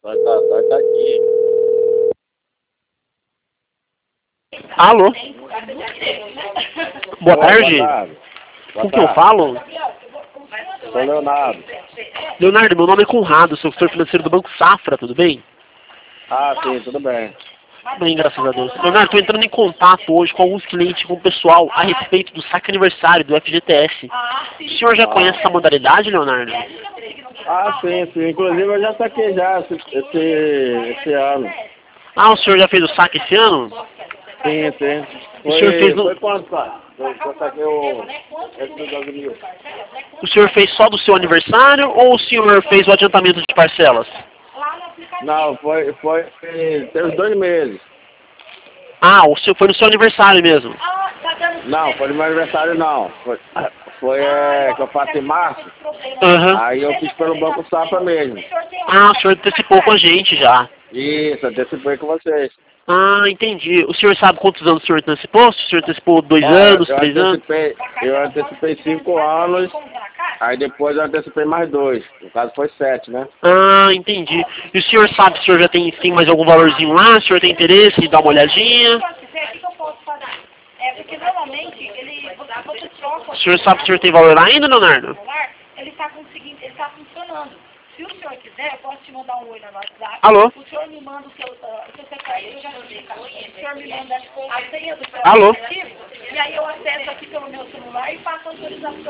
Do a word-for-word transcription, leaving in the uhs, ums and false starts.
Vai tá, vai tá aqui. Alô? Boa Oi, tarde. Boa tarde. Boa Com quem eu tarde. falo? Sou Leonardo. Leonardo, meu nome é Conrado, sou gestor financeiro do Banco Safra, tudo bem? Ah, sim, tudo bem. Bem, graças a Deus. Leonardo, estou entrando em contato hoje com alguns clientes, com o pessoal, a respeito do saque aniversário do F G T S. O senhor já Ah. conhece essa modalidade, Leonardo? Ah, sim, sim. Inclusive eu já saquei já esse, esse, esse ano. Ah, o senhor já fez o saque esse ano? Sim, sim. O senhor fez Foi, no... foi quanto, pai? Eu, eu saquei o... Esse do doze mil. O senhor fez só do seu aniversário ou o senhor fez o adiantamento de parcelas? Não, foi, foi... Tem uns dois meses. Ah, o senhor foi no seu aniversário mesmo? Não, foi no meu aniversário não. Foi, foi é, que eu faço em março. Aham. Aí eu fiz pelo Banco Safra mesmo. Ah, o senhor antecipou com a gente já. Isso, antecipei com vocês. Ah, entendi. O senhor sabe quantos anos o senhor antecipou? Se o senhor antecipou dois Ó, eu, anos, eu três anos? antecipei, eu antecipei cinco anos, aí depois eu antecipei mais dois. No caso foi sete, né? Ah, entendi. E o senhor sabe se o senhor já tem, tem mais algum valorzinho lá? O senhor tem interesse em dar uma olhadinha? É, porque normalmente ele, você troca O senhor sabe se o senhor tem valor lá ainda, Leonardo? celular, ele está conseguindo, ele está funcionando. Se o senhor quiser, eu posso te mandar um oi no WhatsApp. Alô? O senhor me manda o seu, uh, o seu C P F, eu já sei, tá? O senhor me manda a senha do seu Alô? aplicativo, e aí eu acesso aqui pelo meu celular e faço a autorização.